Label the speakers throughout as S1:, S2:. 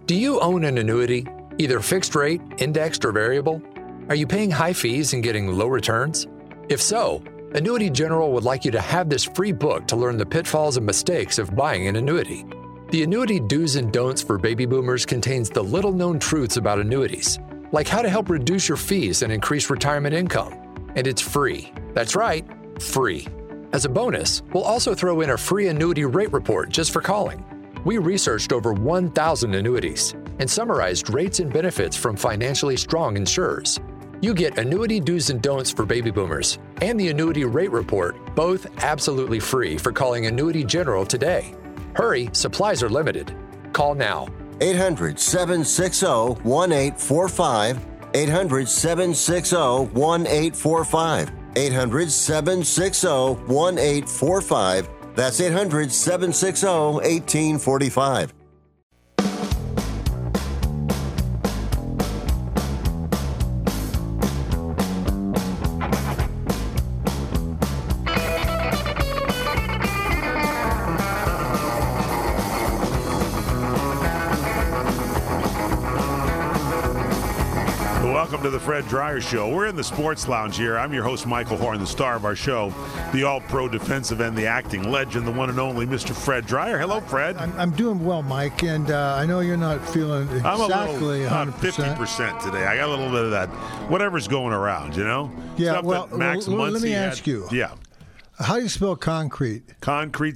S1: Do you own an annuity, either fixed rate, indexed, or variable? Are you paying high fees and getting low returns? If so, Annuity General would like you to have this free book to learn the pitfalls and mistakes of buying an annuity. The Annuity Do's and Don'ts for Baby Boomers contains the little-known truths about annuities, like how to help reduce your fees and increase retirement income. And it's free. That's right, free. As a bonus, we'll also throw in a free annuity rate report just for calling. We researched over 1,000 annuities and summarized rates and benefits from financially strong insurers. You get Annuity Do's and Don'ts for Baby Boomers and the Annuity Rate Report, both absolutely free for calling Annuity General today. Hurry, supplies are limited. Call now.
S2: 800-760-1845. 800-760-1845. 800-760-1845. That's 800-760-1845.
S3: Welcome to the Fred Dryer Show. We're in the Sports Lounge here. I'm your host, Michael Horn, the star of our show, the all-pro defensive end, the acting legend, the one and only Mr. Fred Dryer. Hello, Fred.
S4: I'm doing well, Mike, and I know you're not feeling exactly 100%.
S3: 50% today. I got a little bit of that, whatever's going around, you know?
S4: Yeah,
S3: stuff
S4: well,
S3: that Max
S4: let me
S3: Muncy
S4: ask you.
S3: Yeah.
S4: How do you spell concrete?
S3: Concrete,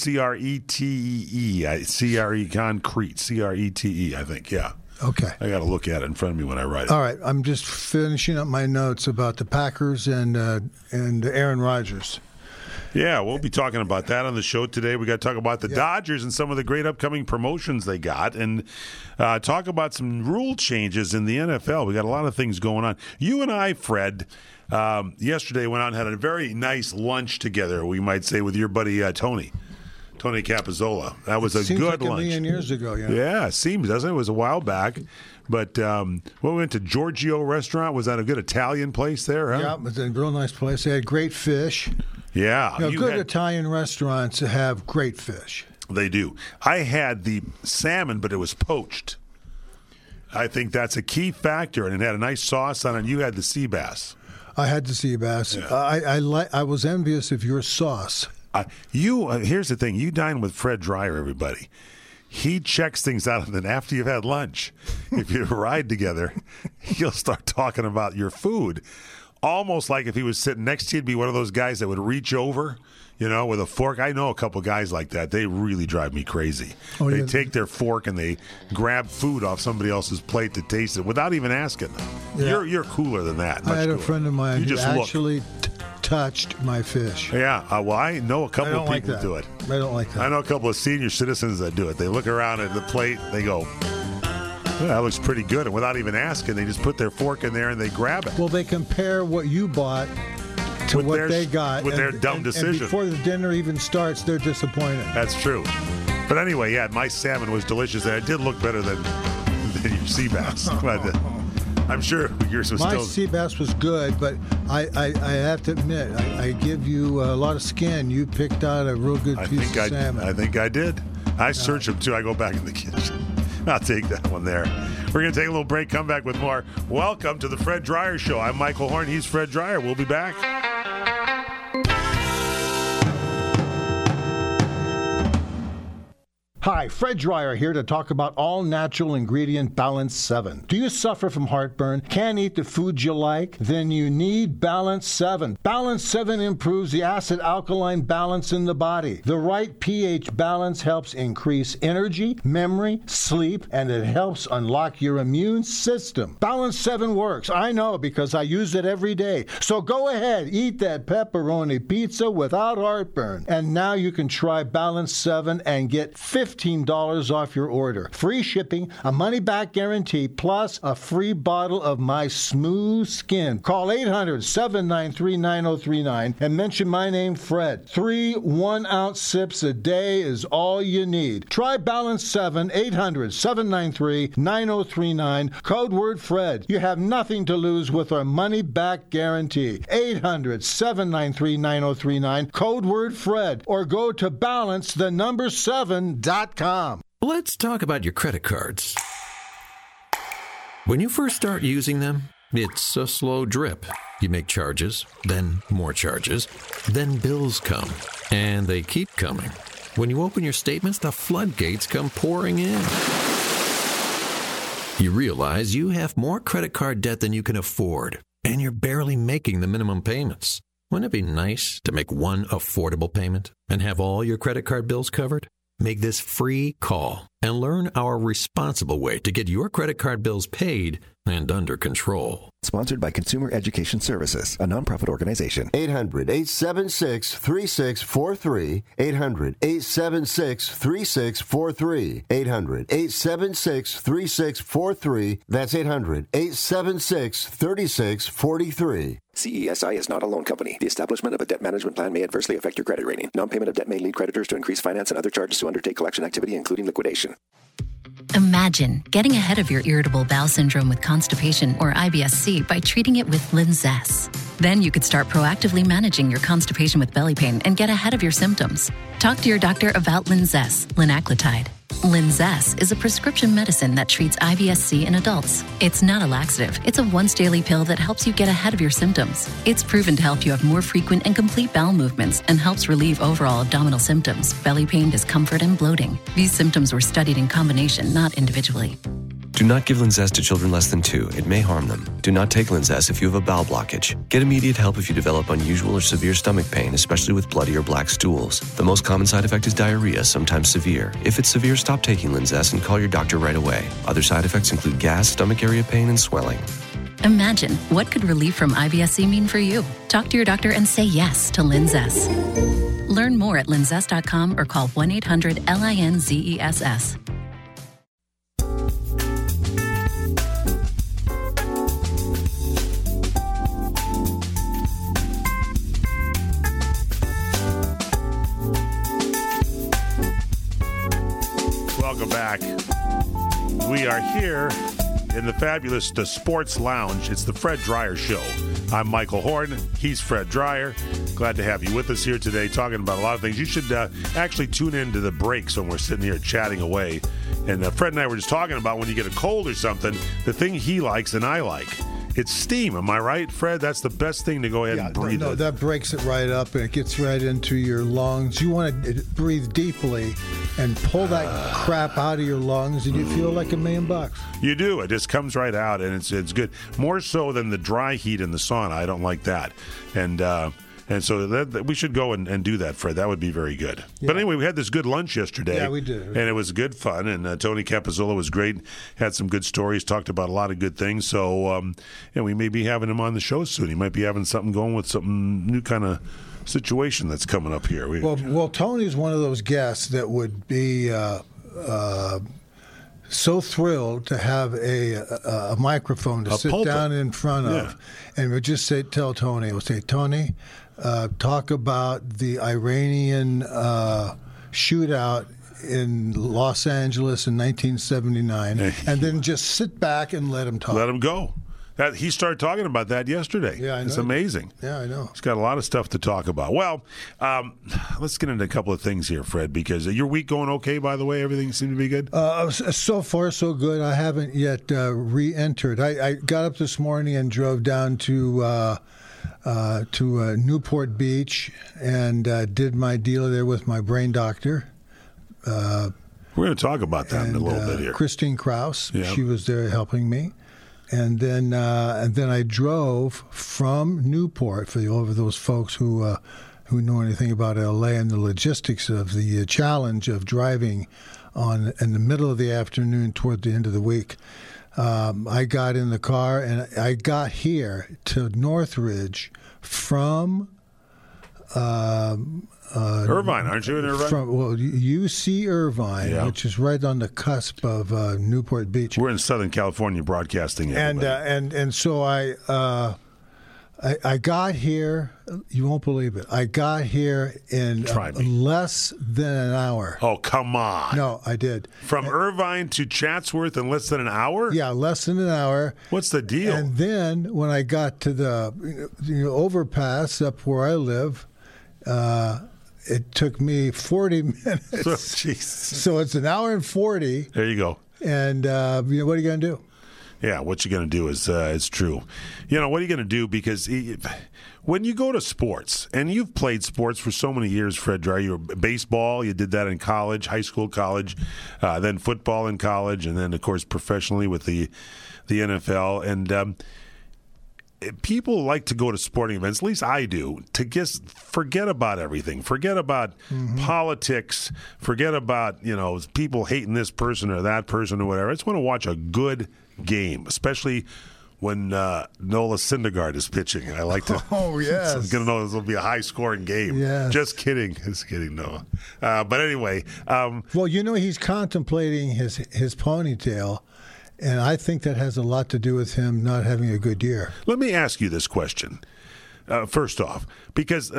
S3: C-O-N-C-R-E-T-E-E. C-R-E, concrete, C-R-E-T-E, I think, yeah.
S4: Okay.
S3: I got to look at it in front of me when I write it.
S4: All right. I'm just finishing up my notes about the Packers and Aaron Rodgers.
S3: Yeah, we'll be talking about that on the show today. We got to talk about the Dodgers and some of the great upcoming promotions they got, and talk about some rule changes in the NFL. We got a lot of things going on. You and I, Fred, yesterday went out and had a very nice lunch together, we might say, with your buddy Tony Capizzola. That was a good lunch. Seems like
S4: a million years ago.
S3: Yeah, it seems, doesn't it? It was a while back. But we went to Giorgio Restaurant. Was that a good Italian place there? Huh?
S4: Yeah, it was a real nice place. They had great fish.
S3: Yeah.
S4: Good Italian restaurants have great fish.
S3: They do. I had the salmon, but it was poached. I think that's a key factor, and it had a nice sauce on it. You had the sea bass.
S4: I had the sea bass. Yeah. I was envious of your sauce.
S3: Here's the thing. You dine with Fred Dryer, everybody. He checks things out, and then after you've had lunch, if you ride together, he'll start talking about your food. Almost like if he was sitting next to you, he'd be one of those guys that would reach over, with a fork. I know a couple guys like that. They really drive me crazy. They take their fork and they grab food off somebody else's plate to taste it without even asking them. Yeah. You're cooler than that.
S4: I had a friend of mine who actually touched my fish.
S3: Yeah, well, I know a couple of people that do it.
S4: I don't like that.
S3: I know a couple of senior citizens that do it. They look around at the plate, they go, that looks pretty good. And without even asking, they just put their fork in there and they grab it.
S4: Well, they compare what you bought to what they got.
S3: With their dumb decision.
S4: And before the dinner even starts, they're disappointed.
S3: That's true. But anyway, yeah, my salmon was delicious, and it did look better than your sea bass. But, I'm sure yours was
S4: My
S3: still...
S4: sea bass was good, but I have to admit, I give you a lot of skin. You picked out a real good piece of salmon.
S3: I think I did. I search them, too. I go back in the kitchen. I'll take that one there. We're going to take a little break, come back with more. Welcome to the Fred Dryer Show. I'm Michael Horn. He's Fred Dryer. We'll be back.
S4: Hi, Fred Dryer here to talk about all-natural ingredient Balance 7. Do you suffer from heartburn? Can't eat the foods you like? Then you need Balance 7. Balance 7 improves the acid-alkaline balance in the body. The right pH balance helps increase energy, memory, sleep, and it helps unlock your immune system. Balance 7 works. I know because I use it every day. So go ahead, eat that pepperoni pizza without heartburn. And now you can try Balance 7 and get $15 off your order. Free shipping, a money-back guarantee, plus a free bottle of my smooth skin. Call 800-793-9039 and mention my name, Fred. 3 1-ounce sips a day is all you need. Try Balance 7, 800-793-9039, code word Fred. You have nothing to lose with our money-back guarantee. 800-793-9039, code word Fred, or go to balance7.com.
S5: Let's talk about your credit cards. When you first start using them, it's a slow drip. You make charges, then more charges, then bills come, and they keep coming. When you open your statements, the floodgates come pouring in. You realize you have more credit card debt than you can afford, and you're barely making the minimum payments. Wouldn't it be nice to make one affordable payment and have all your credit card bills covered? Make this free call and learn our responsible way to get your credit card bills paid and under control.
S6: Sponsored by Consumer Education Services, a nonprofit organization.
S2: 800-876-3643. 800-876-3643. 800-876-3643. That's 800-876-3643.
S6: CESI is not a loan company. The establishment of a debt management plan may adversely affect your credit rating. Non-payment of debt may lead creditors to increase finance and other charges to undertake collection activity, including liquidation.
S7: Imagine getting ahead of your irritable bowel syndrome with constipation or IBS-C by treating it with Linzess. Then you could start proactively managing your constipation with belly pain and get ahead of your symptoms. Talk to your doctor about Linzess, linaclotide. Linzess is a prescription medicine that treats IBS-C in adults. It's not a laxative. It's a once-daily pill that helps you get ahead of your symptoms. It's proven to help you have more frequent and complete bowel movements and helps relieve overall abdominal symptoms, belly pain, discomfort, and bloating. These symptoms were studied in combination, not individually.
S8: Do not give Linzess to children less than 2. It may harm them. Do not take Linzess if you have a bowel blockage. Get immediate help if you develop unusual or severe stomach pain, especially with bloody or black stools. The most common side effect is diarrhea, sometimes severe. If it's severe, stop taking Linzess and call your doctor right away. Other side effects include gas, stomach area pain, and swelling.
S7: Imagine, what could relief from IBS-C mean for you? Talk to your doctor and say yes to Linzess. Learn more at linzess.com or call 1-800-LINZESS.
S3: Welcome back. We are here in the fabulous Sports Lounge. It's the Fred Dreyer Show. I'm Michael Horn. He's Fred Dreyer. Glad to have you with us here today, talking about a lot of things. You should actually tune into the breaks when we're sitting here chatting away. And Fred and I were just talking about when you get a cold or something, the thing he likes and I like. It's steam. Am I right, Fred? That's the best thing to go ahead and breathe.
S4: No, that breaks it right up and it gets right into your lungs. You want to breathe deeply and pull that crap out of your lungs, and you feel like $1 million.
S3: You do. It just comes right out, and it's good. More so than the dry heat in the sauna. I don't like that. And so that we should go and do that, Fred. That would be very good. Yeah. But anyway, we had this good lunch yesterday.
S4: Yeah, we did.
S3: And it was good fun. And Tony Campazzola was great. Had some good stories, talked about a lot of good things. So, and we may be having him on the show soon. He might be having something going with some new kind of situation that's coming up here.
S4: Well, Tony's one of those guests that would be so thrilled to have a microphone to sit down in front of, and we'd just tell Tony, we'll say, Tony, talk about the Iranian shootout in Los Angeles in 1979, and then just sit back and let him talk.
S3: Let him go. He started talking about that yesterday.
S4: Yeah, I know.
S3: It's amazing.
S4: Yeah, I know.
S3: He's got a lot of stuff to talk about. Well, let's get into a couple of things here, Fred, because your week going okay, by the way? Everything seemed to be good?
S4: So far, so good. I haven't yet re-entered. I got up this morning and drove down to Newport Beach and did my deal there with my brain doctor.
S3: We're going to talk about that in a little bit here.
S4: Christine Krause, she was there helping me. And then I drove from Newport for those folks who know anything about LA and the logistics of the challenge of driving in the middle of the afternoon toward the end of the week. I got in the car and I got here to Northridge from
S3: Irvine, aren't you in Irvine?
S4: UC Irvine, which is right on the cusp of Newport Beach.
S3: We're in Southern California broadcasting.
S4: And so I got here. You won't believe it. I got here in less than an hour.
S3: Oh, come on! No,
S4: I did.
S3: From Irvine to Chatsworth in less than an hour?
S4: Yeah, less than an hour.
S3: What's the deal?
S4: And then when I got to the overpass up where I live. It took me 40 minutes.
S3: So
S4: it's an hour and 40.
S3: There you go.
S4: And what are you going to do?
S3: Yeah, what you're going to do is true. You know, what are you going to do? Because when you go to sports, and you've played sports for so many years, Fred Dreyer, you were baseball, you did that in college, high school, college, then football in college, and then, of course, professionally with the NFL. And people like to go to sporting events, at least I do, to just forget about everything. Forget about politics. Forget about, people hating this person or that person or whatever. I just want to watch a good game, especially when Nola Syndergaard is pitching. I like to.
S4: Oh, yes.
S3: I'm going to know this will be a high-scoring game.
S4: Yes.
S3: Just kidding. Just kidding, Noah. But anyway.
S4: Well, he's contemplating his ponytail, and I think that has a lot to do with him not having a good year.
S3: Let me ask you this question, first off, because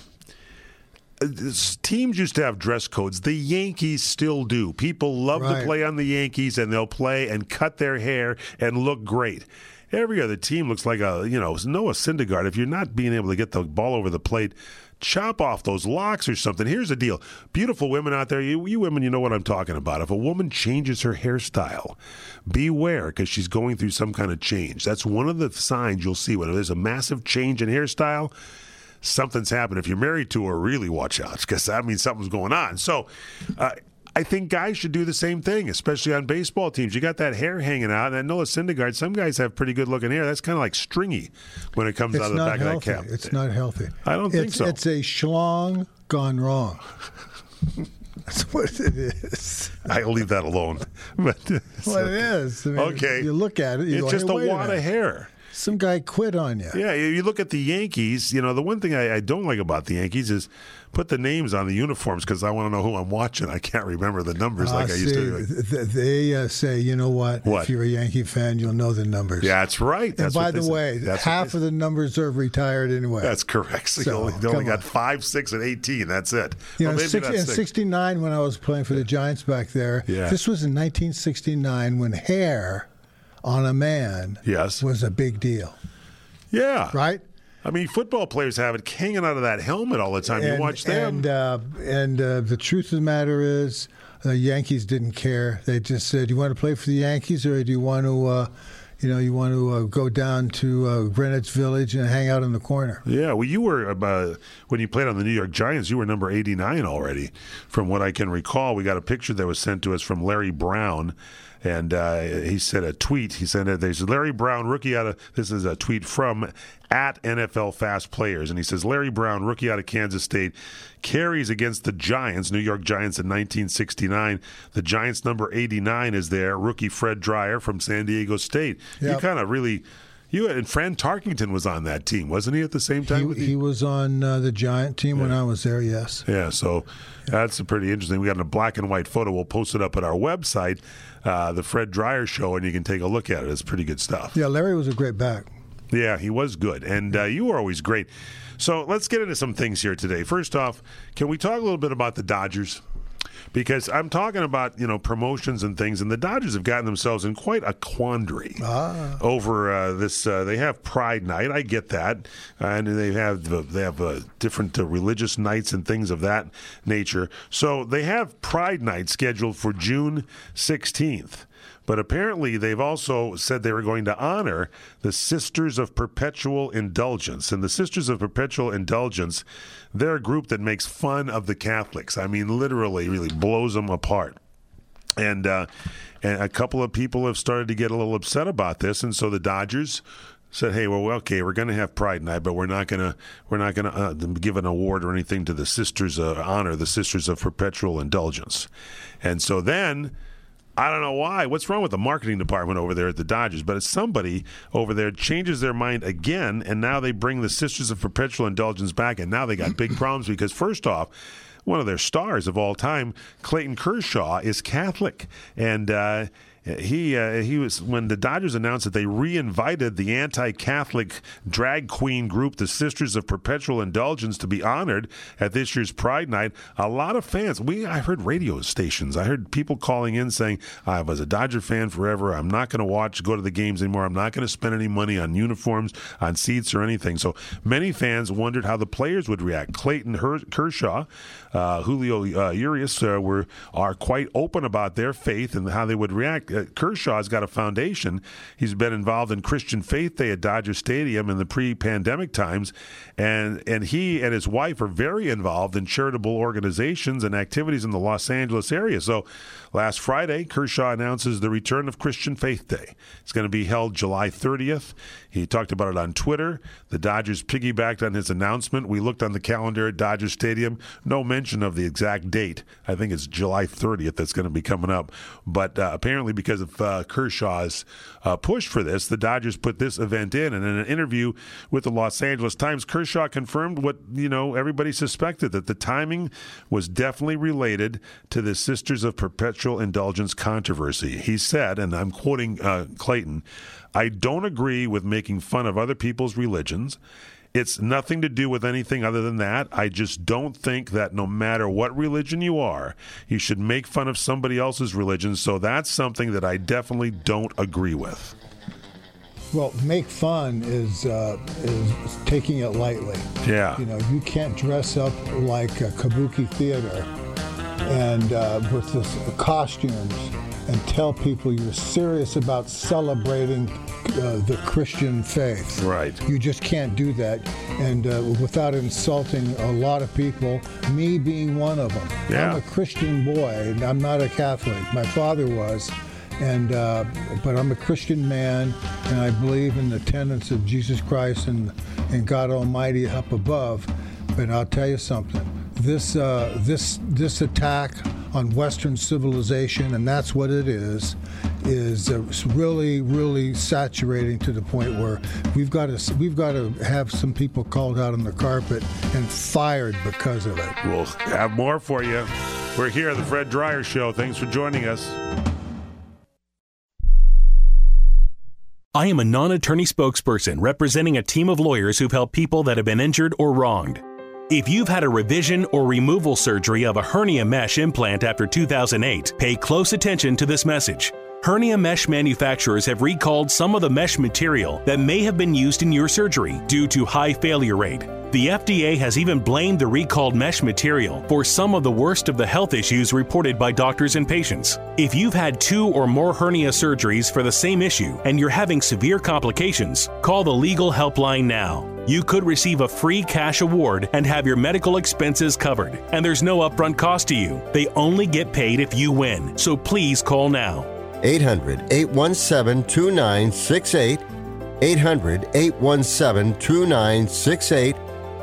S3: teams used to have dress codes. The Yankees still do. People love to play on the Yankees, and they'll play and cut their hair and look great. Every other team looks like Noah Syndergaard. If you're not being able to get the ball over the plate, chop off those locks or something. Here's the deal. Beautiful women out there, you women, you know what I'm talking about. If a woman changes her hairstyle, beware, because she's going through some kind of change. That's one of the signs you'll see when there's a massive change in hairstyle. Something's happened. If you're married to her, really watch out, because that means something's going on. So I think guys should do the same thing, especially on baseball teams. You got that hair hanging out, and I know Noah Syndergaard, some guys have pretty good-looking hair. That's kind of like stringy when it comes out of the back of that cap.
S4: It's not healthy.
S3: I don't think so.
S4: It's a schlong gone wrong. That's what it is.
S3: I'll leave that alone. But
S4: well, it is. I mean,
S3: okay.
S4: You look at it. You
S3: it's
S4: go,
S3: just a wad of hair.
S4: Some guy quit on you.
S3: Yeah, you look at the Yankees. The one thing I don't like about the Yankees is put the names on the uniforms, because I want to know who I'm watching. I can't remember the numbers like I used to.
S4: They say, you know what? If you're a Yankee fan, you'll know the numbers.
S3: Yeah, that's right.
S4: And by the way, half of the numbers are retired anyway.
S3: That's correct. So they only got 5, 6, and 18. That's it.
S4: In 69, when I was playing for the Giants back there, this was in 1969 when hair on a man was a big deal.
S3: Yeah.
S4: Right?
S3: I mean, football players have it hanging out of that helmet all the time. You watch them.
S4: And the truth of the matter is, the Yankees didn't care. They just said, "You want to play for the Yankees, or do you want to, go down to Greenwich Village and hang out in the corner?"
S3: Yeah. Well, you were when you played on the New York Giants, you were number 89 already, from what I can recall. We got a picture that was sent to us from Larry Brown. And he said a tweet. He said, there's Larry Brown, rookie out of, this is a tweet from @NFL Fast Players. And he says, Larry Brown, rookie out of Kansas State, carries against the Giants, New York Giants in 1969. The Giants number 89 is there. Rookie Fred Dreyer from San Diego State. Yep. You kind of really... and Fran Tarkington was on that team, wasn't he, at the same time?
S4: He was on the Giant team when I was there, yes.
S3: Yeah, so that's pretty interesting. We got a black and white photo. We'll post it up at our website, the Fred Dreyer Show, and you can take a look at it. It's pretty good stuff.
S4: Yeah, Larry was a great back.
S3: Yeah, he was good, and you were always great. So let's get into some things here today. First off, can we talk a little bit about the Dodgers? Because I'm talking about, promotions and things, and the Dodgers have gotten themselves in quite a quandary over this. They have Pride Night, I get that, and they have different religious nights and things of that nature. So they have Pride Night scheduled for June 16th. But apparently they've also said they were going to honor the Sisters of Perpetual Indulgence. And the Sisters of Perpetual Indulgence, they're a group that makes fun of the Catholics. I mean, literally, really blows them apart. And a couple of people have started to get a little upset about this. And so the Dodgers said, "Hey, well, okay, we're going to have Pride Night, but we're not going to give an award or anything to the Sisters, honor the Sisters of Perpetual Indulgence." And so then, I don't know why. What's wrong with the marketing department over there at the Dodgers? But somebody over there changes their mind again, and now they bring the Sisters of Perpetual Indulgence back, and now they got big problems because, first off, one of their stars of all time, Clayton Kershaw, is Catholic. And he was, when the Dodgers announced that they re-invited the anti-Catholic drag queen group, the Sisters of Perpetual Indulgence, to be honored at this year's Pride Night, a lot of fans, I heard radio stations, I heard people calling in saying, "I was a Dodger fan forever. I'm not going to go to the games anymore. I'm not going to spend any money on uniforms, on seats, or anything." So many fans wondered how the players would react. Clayton Kershaw, Julio Urias are quite open about their faith and how they would react. Kershaw's got a foundation. He's been involved in Christian Faith Day at Dodger Stadium in the pre-pandemic times, and he and his wife are very involved in charitable organizations and activities in the Los Angeles area. So last Friday, Kershaw announces the return of Christian Faith Day. It's going to be held July 30th. He talked about it on Twitter. The Dodgers piggybacked on his announcement. We looked on the calendar at Dodger Stadium. No mention of the exact date. I think it's July 30th that's going to be coming up. But apparently because of Kershaw's push for this, the Dodgers put this event in. And in an interview with the Los Angeles Times, Kershaw confirmed what everybody suspected, that the timing was definitely related to the Sisters of Perpetual Indulgence controversy. He said, and I'm quoting Clayton, "I don't agree with making fun of other people's religions. It's nothing to do with anything other than that. I just don't think that no matter what religion you are, you should make fun of somebody else's religion. So that's something that I definitely don't agree with."
S4: Well, make fun is taking it lightly.
S3: Yeah.
S4: You can't dress up like a kabuki theater and with this costumes and tell people you're serious about celebrating the Christian faith.
S3: Right.
S4: You just can't do that, and without insulting a lot of people, me being one of them.
S3: Yeah.
S4: I'm a Christian boy, and I'm not a Catholic. My father was, but I'm a Christian man, and I believe in the tenets of Jesus Christ and God Almighty up above. But I'll tell you something. This attack on Western civilization, and that's what it is really, really saturating to the point where we've got to have some people called out on the carpet and fired because of it.
S3: We'll have more for you. We're here at the Fred Dryer Show. Thanks for joining us.
S9: I am a non-attorney spokesperson representing a team of lawyers who've helped people that have been injured or wronged. If you've had a revision or removal surgery of a hernia mesh implant after 2008, pay close attention to this message. Hernia mesh manufacturers have recalled some of the mesh material that may have been used in your surgery due to high failure rate. The FDA has even blamed the recalled mesh material for some of the worst of the health issues reported by doctors and patients. If you've had 2 or more hernia surgeries for the same issue and you're having severe complications, call the Legal Helpline now. You could receive a free cash award and have your medical expenses covered. And there's no upfront cost to you. They only get paid if you win. So please call now.
S2: 800-817-2968. 800-817-2968.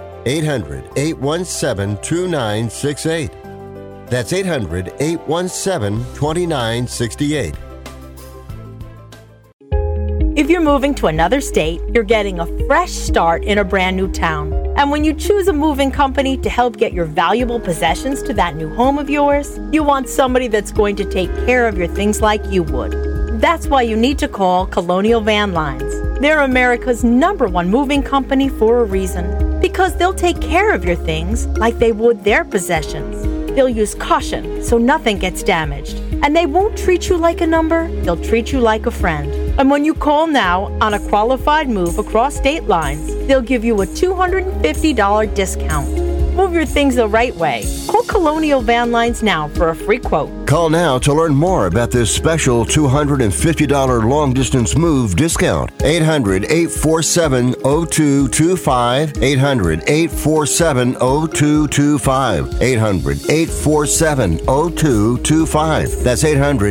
S2: 800-817-2968. That's 800-817-2968.
S10: If you're moving to another state, you're getting a fresh start in a brand new town. And when you choose a moving company to help get your valuable possessions to that new home of yours, you want somebody that's going to take care of your things like you would. That's why you need to call Colonial Van Lines. They're America's #1 moving company for a reason. Because they'll take care of your things like they would their possessions. They'll use caution so nothing gets damaged. And they won't treat you like a number, they'll treat you like a friend. And when you call now on a qualified move across state lines, they'll give you a $250 discount. Move your things the right way. Call Colonial Van Lines now for a free quote.
S2: Call now to learn more about this special $250 long-distance move discount. 800-847-0225. 800-847-0225. 800-847-0225. That's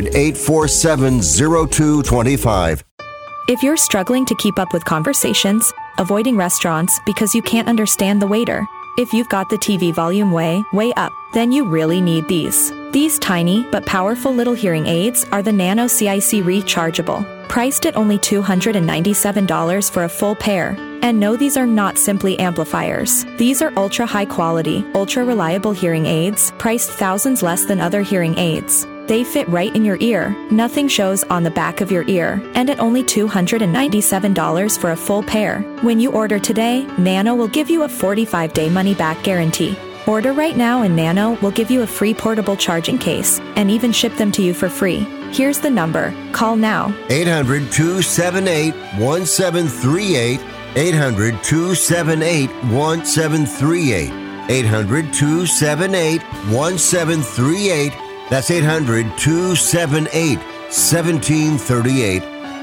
S2: 800-847-0225.
S11: If you're struggling to keep up with conversations, avoiding restaurants because you can't understand the waiter, if you've got the TV volume way up, then you really need these. These tiny but powerful little hearing aids are the Nano CIC Rechargeable, priced at only $297 for a full pair. And no, these are not simply amplifiers. These are ultra high quality, ultra reliable hearing aids, priced thousands less than other hearing aids. They fit right in your ear, nothing shows on the back of your ear, and at only $297 for a full pair. When you order today, Nano will give you a 45-day money-back guarantee. Order right now and Nano will give you a free portable charging case and even ship them to you for free. Here's the number. Call now.
S2: 800-278-1738. 800-278-1738. 800-278-1738. That's 800-278-1738. 1738.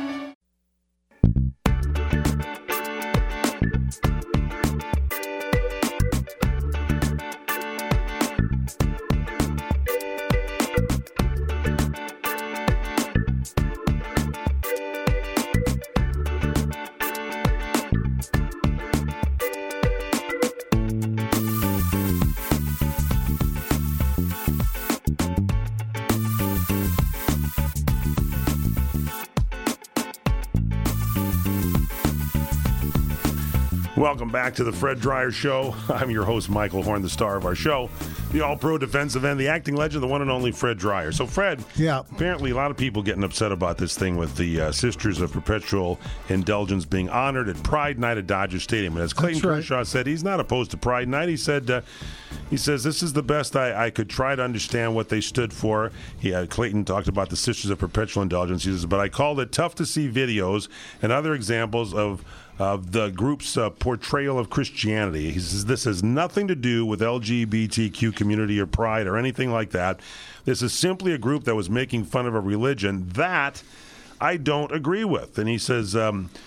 S3: Welcome back to the Fred Dryer Show. I'm your host, Michael Horn, the star of our show, the all-pro defensive end, the acting legend, the one and only Fred Dryer. So, Fred, apparently a lot of people getting upset about this thing with the Sisters of Perpetual Indulgence being honored at Pride Night at Dodger Stadium. And as Clayton Kershaw said, he's not opposed to Pride Night. He said, this is the best I could try to understand what they stood for. Clayton talked about the Sisters of Perpetual Indulgence. He says, but I called it tough to see videos and other examples of the group's portrayal of Christianity. He says this has nothing to do with LGBTQ community or pride or anything like that. This is simply a group that was making fun of a religion that I don't agree with. And he says,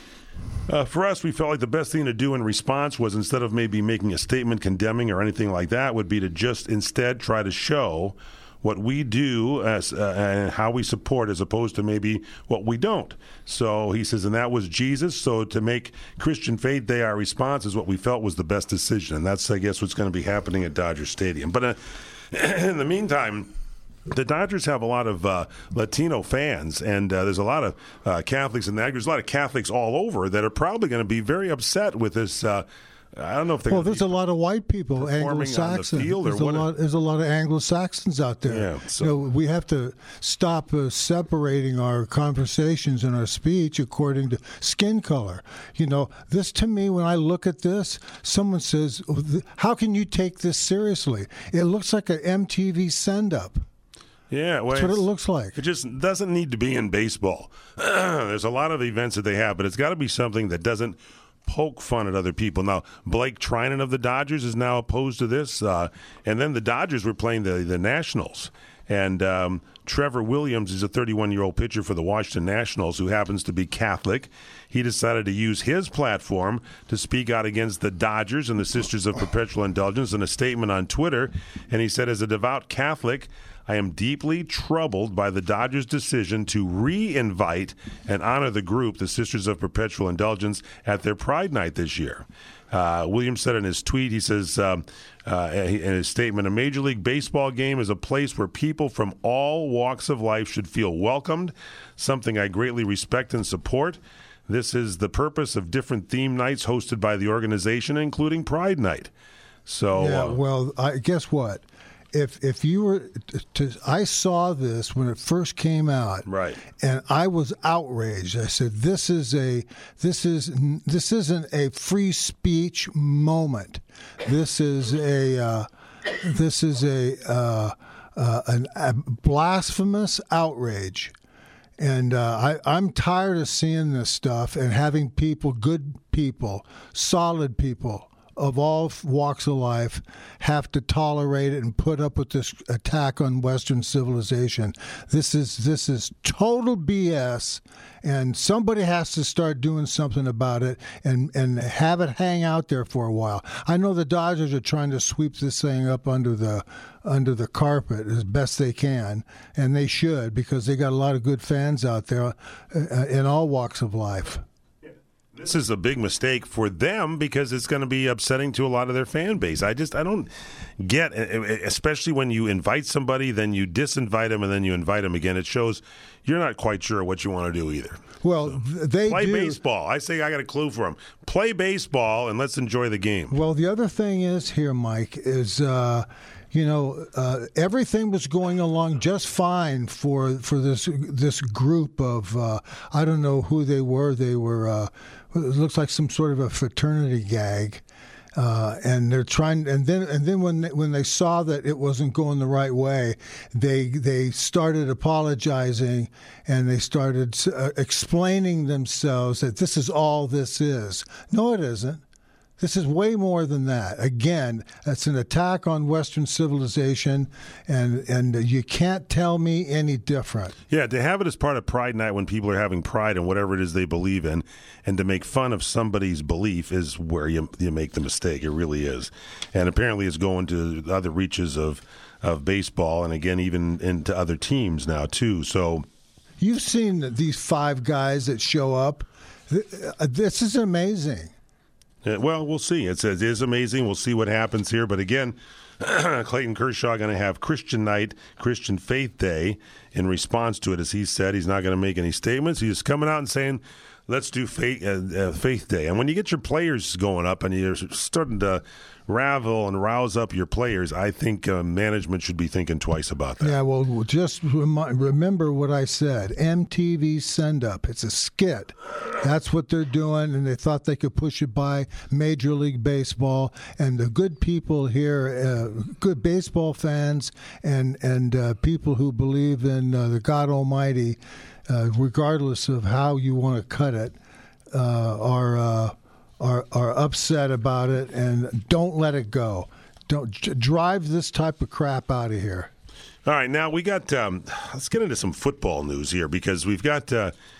S3: for us, we felt like the best thing to do in response was, instead of maybe making a statement condemning or anything like that, would be to just instead try to show what we do as and how we support, as opposed to maybe what we don't. So he says, and that was Jesus. So to make Christian Faith Day our response is what we felt was the best decision. And that's, I guess, what's going to be happening at Dodger Stadium. But in the meantime, the Dodgers have a lot of Latino fans, and there's a lot of Catholics in that. There's a lot of Catholics all over that are probably going to be very upset with this. I don't know if they're.
S12: Well, there's a lot of white people, Anglo-Saxon. There's a lot of Anglo-Saxons out there.
S3: Yeah, so.
S12: We have to stop separating our conversations and our speech according to skin color. This to me, when I look at this, someone says, "How can you take this seriously?" It looks like an MTV send-up.
S3: Yeah, well,
S12: that's what it looks like.
S3: It just doesn't need to be in baseball. There's a lot of events that they have, but it's got to be something that doesn't poke fun at other people. Now, Blake Trinan of the Dodgers is now opposed to this, and then the Dodgers were playing the Nationals, and Trevor Williams is a 31-year-old pitcher for the Washington Nationals who happens to be Catholic. He decided to use his platform to speak out against the Dodgers and the Sisters of Perpetual Indulgence in a statement on Twitter, and he said, as a devout Catholic, I am deeply troubled by the Dodgers' decision to re-invite and honor the group, the Sisters of Perpetual Indulgence, at their Pride Night this year. Williams said in his tweet, he says, in his statement, a Major League Baseball game is a place where people from all walks of life should feel welcomed, something I greatly respect and support. This is the purpose of different theme nights hosted by the organization, including Pride Night. So,
S12: guess what? If you were to, I saw this when it first came out,
S3: right?
S12: And I was outraged. I said, "This isn't a free speech moment. This is a blasphemous outrage." And I'm tired of seeing this stuff and having people, good people, solid people of all walks of life, have to tolerate it and put up with this attack on Western civilization. This is total BS, and somebody has to start doing something about it and have it hang out there for a while. I know the Dodgers are trying to sweep this thing up under the carpet as best they can, and they should, because they got a lot of good fans out there in all walks of life.
S3: This is a big mistake for them because it's going to be upsetting to a lot of their fan base. I don't get, especially when you invite somebody, then you disinvite them, and then you invite them again. It shows you're not quite sure what you want to do either.
S12: Well, they
S3: play baseball. I say I got a clue for them. Play baseball and let's enjoy the game.
S12: Well, the other thing is here, Mike, is everything was going along just fine for this group of I don't know who they were. They were it looks like some sort of a fraternity gag, and they're trying. And then when they saw that it wasn't going the right way, they started apologizing and they started explaining themselves that this is all this is. No, it isn't. This is way more than that. Again, that's an attack on Western civilization, and you can't tell me any different.
S3: Yeah, to have it as part of Pride Night when people are having pride in whatever it is they believe in, and to make fun of somebody's belief is where you make the mistake. It really is. And apparently it's going to other reaches of baseball, and again, even into other teams now, too. So
S12: you've seen these 5 guys that show up. This is amazing.
S3: Well, we'll see. It is amazing. We'll see what happens here. But again, Clayton Kershaw going to have Christian Night, Christian Faith Day in response to it. As he said, he's not going to make any statements. He's coming out and saying, let's do Faith Day. And when you get your players going up and you're starting to ravel and rouse up your players, I think management should be thinking twice about that.
S12: Yeah, well, just remember what I said. MTV Send Up. It's a skit. That's what they're doing, and they thought they could push it by Major League Baseball. And the good people here, good baseball fans and people who believe in the God Almighty, regardless of how you want to cut it, are upset about it, and don't let it go. Don't drive this type of crap out of here.
S3: All right, now we got. Let's get into some football news here, because we've got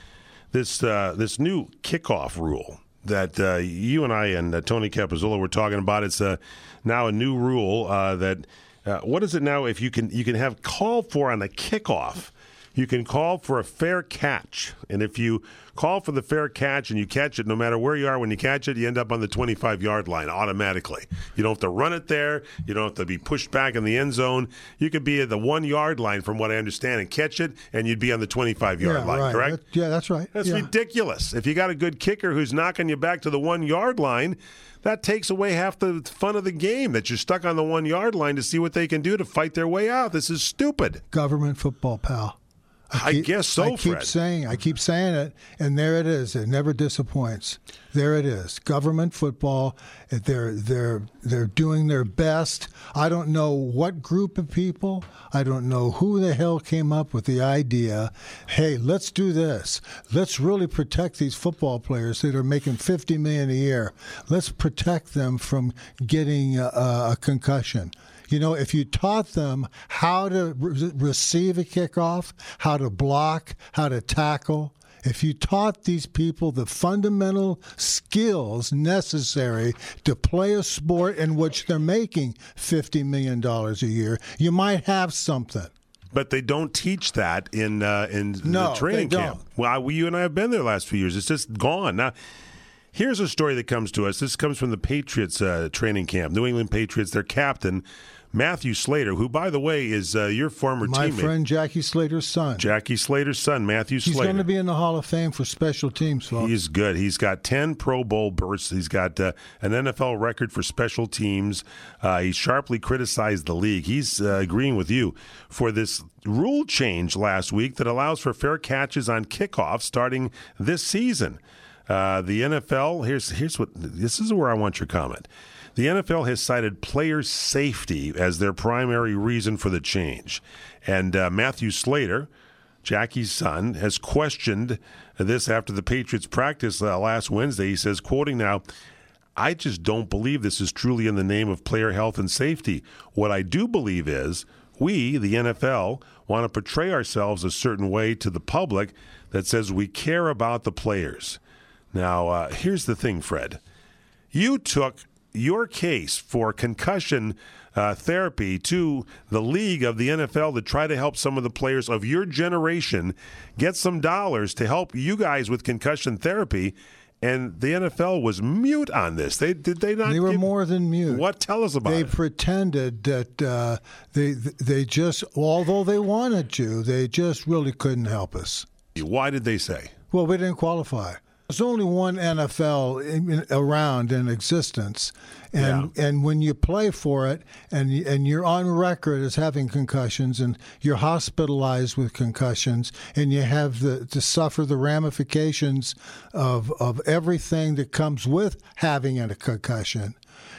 S3: this new kickoff rule that you and I and Tony Capizzola were talking about. It's now a new rule that what is it now? If you can have call for on the kickoff. You can call for a fair catch, and if you call for the fair catch and you catch it, no matter where you are when you catch it, you end up on the 25-yard line automatically. You don't have to run it there. You don't have to be pushed back in the end zone. You could be at the 1-yard line, from what I understand, and catch it, and you'd be on the 25-yard line,
S12: right.
S3: correct?
S12: That's right.
S3: That's ridiculous. If you got a good kicker who's knocking you back to the 1-yard line, that takes away half the fun of the game, that you're stuck on the 1-yard line to see what they can do to fight their way out. This is stupid.
S12: Government football, pal.
S3: I guess so,
S12: Fred. I keep saying it, and there it is. It never disappoints. There it is. Government football. They're doing their best. I don't know what group of people. I don't know who the hell came up with the idea. Hey, let's do this. Let's really protect these football players that are making $50 million a year. Let's protect them from getting a concussion. You know, if you taught them how to receive a kickoff, how to block, how to tackle, if you taught these people the fundamental skills necessary to play a sport in which they're making $50 million a year, you might have something.
S3: But they don't teach that in the training camp. Well, you and I have been there the last few years. It's just gone. Now, here's a story that comes to us. This comes from the Patriots training camp. New England Patriots, their captain, Matthew Slater, who, by the way, is your former teammate. My friend
S12: Jackie Slater's son.
S3: Jackie Slater's son, Matthew Slater.
S12: He's going to be in the Hall of Fame for special teams, folks.
S3: He's good. He's got 10 Pro Bowl berths. He's got an NFL record for special teams. He sharply criticized the league. He's agreeing with you for this rule change last week that allows for fair catches on kickoffs starting this season. The NFL, this is where I want your comment. The NFL has cited player safety as their primary reason for the change. And Matthew Slater, Jackie's son, has questioned this after the Patriots practice last Wednesday. He says, quoting now, "I just don't believe this is truly in the name of player health and safety. What I do believe is we, the NFL, want to portray ourselves a certain way to the public that says we care about the players." Now, here's the thing, Fred. You took your case for concussion therapy to the league of the NFL to try to help some of the players of your generation get some dollars to help you guys with concussion therapy, and the NFL was mute on this. They
S12: were more than mute.
S3: What? Tell us about it.
S12: They pretended that they just, although they wanted to, they just really couldn't help us.
S3: Why did they say?
S12: Well, we didn't qualify. There's only one NFL around in existence, and when you play for it and you're on record as having concussions and you're hospitalized with concussions and you have to suffer the ramifications of everything that comes with having a concussion,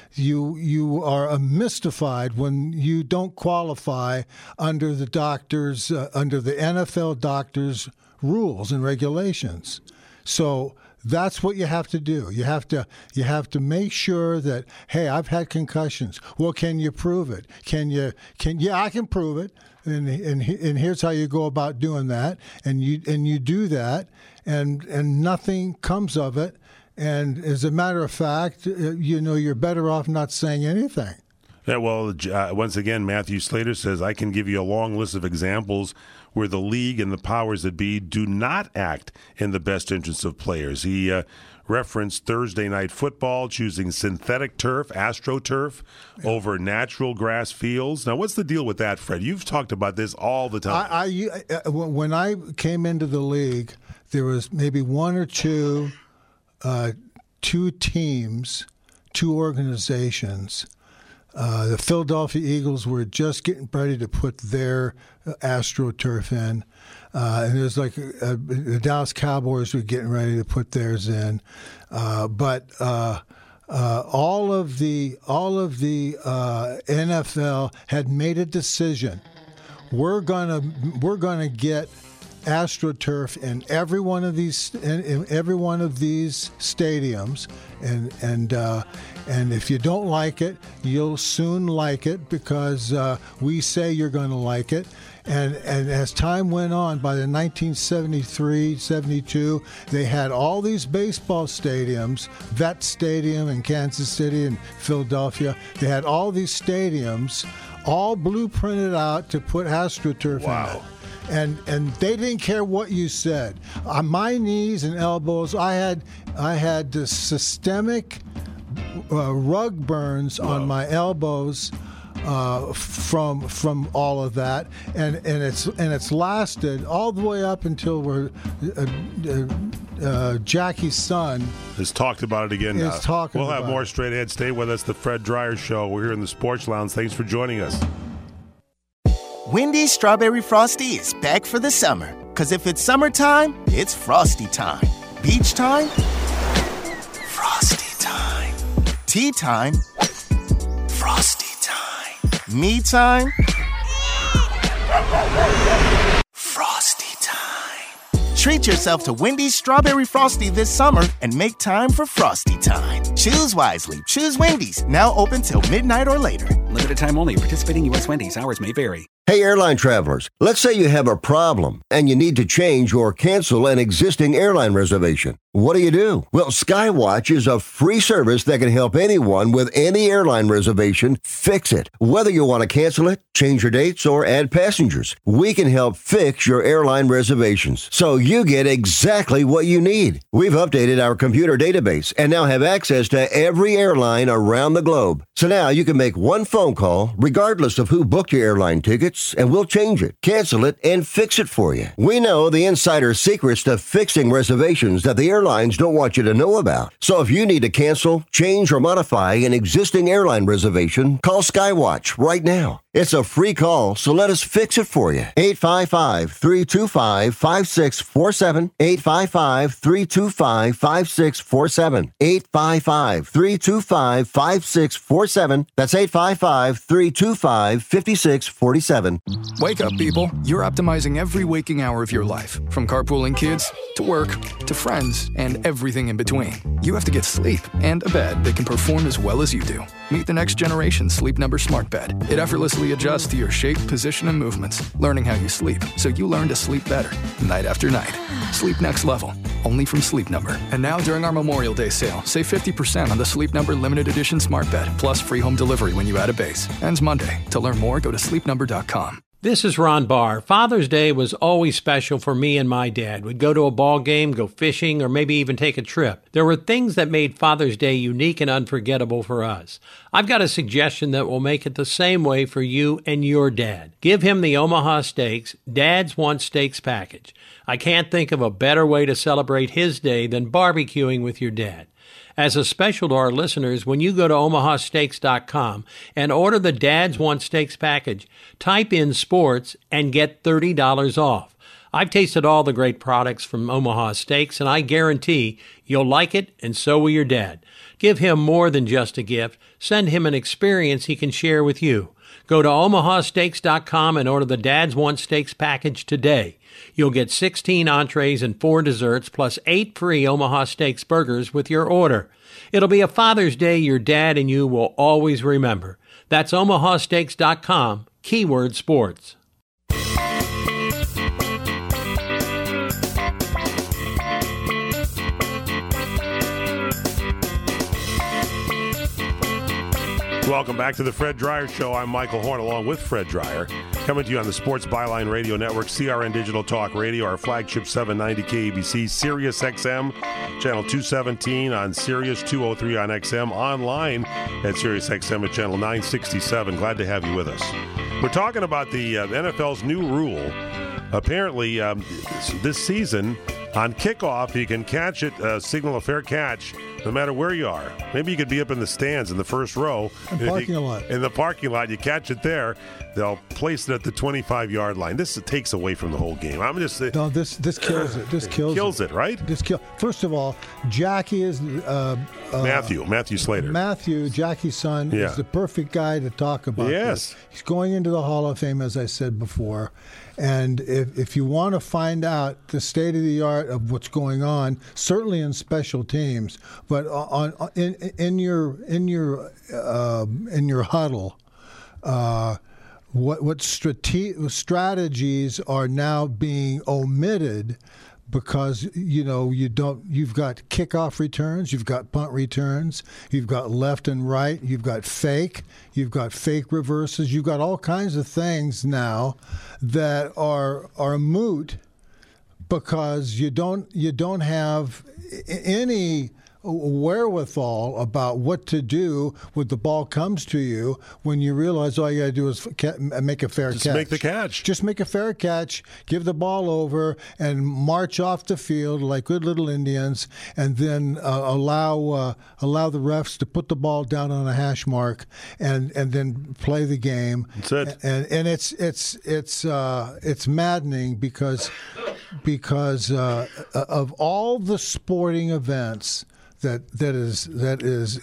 S12: you are mystified when you don't qualify under the doctors under the NFL doctors' rules and regulations. So That's what you have to do. You have to make sure that, hey, I've had concussions. Well, can you prove it? Yeah, I can prove it. And here's how you go about doing that. And you do that, and nothing comes of it. And as a matter of fact, you're better off not saying anything.
S3: Yeah, well, once again, Matthew Slater says, I can give you a long list of examples where the league and the powers that be do not act in the best interest of players. He referenced Thursday Night Football, choosing synthetic turf, AstroTurf, over natural grass fields. Now, what's the deal with that, Fred? You've talked about this all the time.
S12: When I came into the league, there was maybe one or two teams, two organizations. The Philadelphia Eagles were just getting ready to put their AstroTurf in. And there's the Dallas Cowboys were getting ready to put theirs in. But all of the NFL had made a decision. We're gonna get AstroTurf in every one of these stadiums, and if you don't like it, you'll soon like it, because we say you're going to like it. And as time went on, by the 1973-72, they had all these baseball stadiums, Vet Stadium in Kansas City and Philadelphia. They had all these stadiums, all blueprinted out to put AstroTurf in it. And they didn't care what you said. On my knees and elbows, I had the systemic rug burns on my elbows from all of that, and it's lasted all the way up until Jackie's son
S3: has talked about it again. We'll have more Straight Ahead. Stay with us. The Fred Dreyer Show. We're here in the Sports Lounge. Thanks for joining us.
S13: Wendy's Strawberry Frosty is back for the summer. Because if it's summertime, it's Frosty time. Beach time? Frosty time. Tea time? Frosty time. Me time? Frosty time. Treat yourself to Wendy's Strawberry Frosty this summer and make time for Frosty time. Choose wisely. Choose Wendy's. Now open till midnight or later.
S14: Limited time only. Participating U.S. Wendy's. Hours may vary.
S2: Hey, airline travelers, let's say you have a problem and you need to change or cancel an existing airline reservation. What do? Well, Skywatch is a free service that can help anyone with any airline reservation fix it. Whether you want to cancel it, change your dates, or add passengers, we can help fix your airline reservations so you get exactly what you need. We've updated our computer database and now have access to every airline around the globe. So now you can make one phone call regardless of who booked your airline tickets, and we'll change it, cancel it, and fix it for you. We know the insider secrets to fixing reservations that the airlines don't want you to know about. So if you need to cancel, change, or modify an existing airline reservation, call Skywatch right now. It's a free call, so let us fix it for you. 855-325-5647. 855-325-5647. 855-325-5647. That's 855-325-5647.
S15: Wake up, people. You're optimizing every waking hour of your life, from carpooling kids to work to friends and everything in between. You have to get sleep and a bed that can perform as well as you do. Meet the next generation Sleep Number Smart Bed. It effortlessly adjusts to your shape, position, and movements, learning how you sleep so you learn to sleep better night after night. Sleep next level, only from Sleep Number. And now during our Memorial Day sale, save 50% on the Sleep Number Limited Edition Smart Bed, plus free home delivery when you add a base. Ends Monday. To learn more, go to sleepnumber.com.
S16: This is Ron Barr. Father's Day was always special for me and my dad. We'd go to a ball game, go fishing, or maybe even take a trip. There were things that made Father's Day unique and unforgettable for us. I've got a suggestion that will make it the same way for you and your dad. Give him the Omaha Steaks Dad's Want Steaks package. I can't think of a better way to celebrate his day than barbecuing with your dad. As a special to our listeners, when you go to omahasteaks.com and order the Dad's Want Steaks package, type in sports and get $30 off. I've tasted all the great products from Omaha Steaks, and I guarantee you'll like it, and so will your dad. Give him more than just a gift. Send him an experience he can share with you. Go to omahasteaks.com and order the Dad's Want Steaks package today. You'll get 16 entrees and 4 desserts plus 8 free Omaha Steaks burgers with your order. It'll be a Father's Day your dad and you will always remember. That's omahasteaks.com, keyword sports.
S3: Welcome back to the Fred Dreyer Show. I'm Michael Horn along with Fred Dreyer. Coming to you on the Sports Byline Radio Network, CRN Digital Talk Radio, our flagship 790 KABC, Sirius XM, channel 217 on Sirius, 203 on XM, online at Sirius XM at channel 967. Glad to have you with us. We're talking about the NFL's new rule. Apparently, this season, on kickoff, you can catch it, signal a fair catch, no matter where you are. Maybe you could be up in the stands in the first row.
S12: In the
S3: parking lot, you catch it there. They'll place it at the 25-yard line. This takes away from the whole game. I'm just saying.
S12: No, this kills it. This kills
S3: it, right?
S12: First of all, Jackie is
S3: Matthew Slater.
S12: Jackie's son, is the perfect guy to talk about this. He's going into the Hall of Fame, as I said before. And if you want to find out the state of the art of what's going on, certainly in special teams, but in your huddle, what strategies are now being omitted because you've got kickoff returns, you've got punt returns, you've got left and right, you've got fake reverses, you've got all kinds of things now that are moot because you don't have any wherewithal about what to do when the ball comes to you when you realize all you got to do is make a fair catch.
S3: Just make the catch.
S12: Just make a fair catch, give the ball over, and march off the field like good little Indians, and then allow the refs to put the ball down on a hash mark and then play the game.
S3: That's it.
S12: And it's maddening because of all the sporting events that is